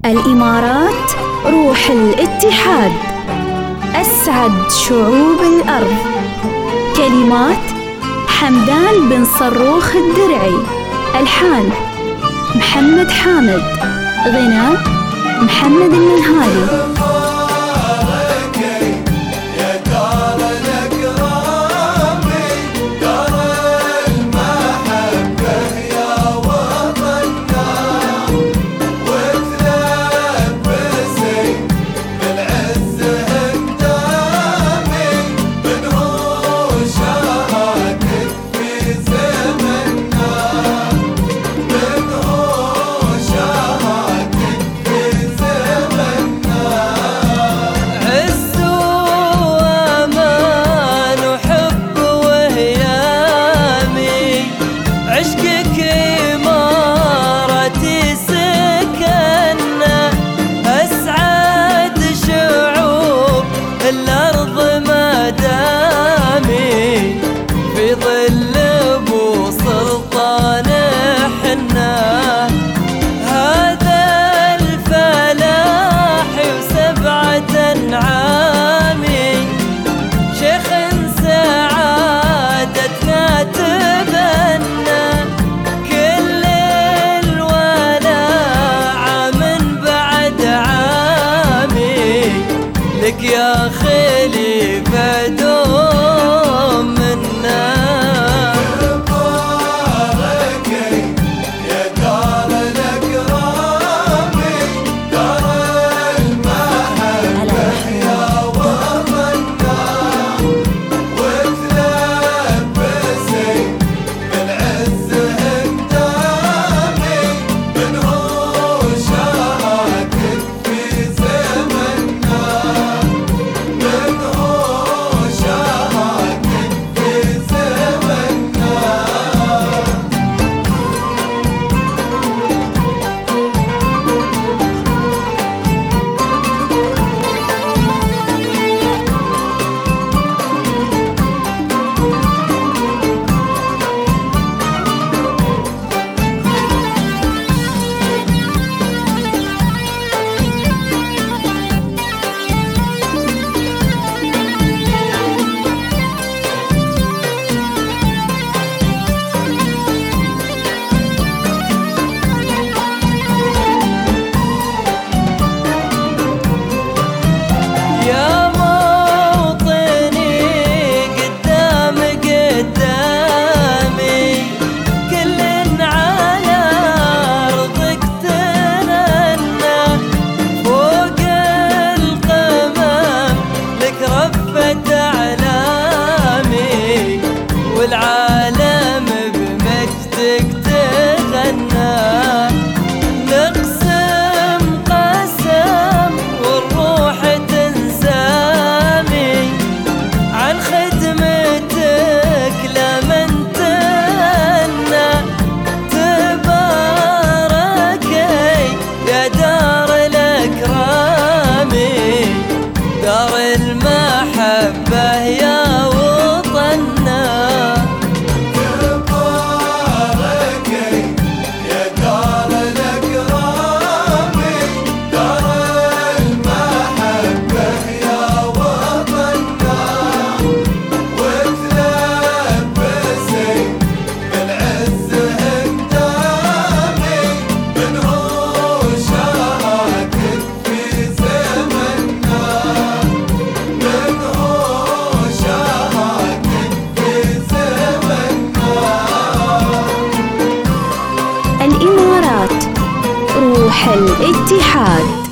الإمارات روح الاتحاد، أسعد شعوب الأرض. كلمات حمدان بن صروخ الدرعي، ألحان محمد حامد، غناء محمد المنهالي. لك يا خليفة دوم منا. مباركي يا دار الأكرام، دار المحبة يا وطننا، وتلبسي بالعز هندامي، منه شاركت في زمننا. والعالم بمجدك تغنى، نقسم قسم والروح تنسامي، عن خدمتك لمن تهنى. تباركي يا دار الأكرام، دار المحبة يا وطننا. الإمارات روح الاتحاد.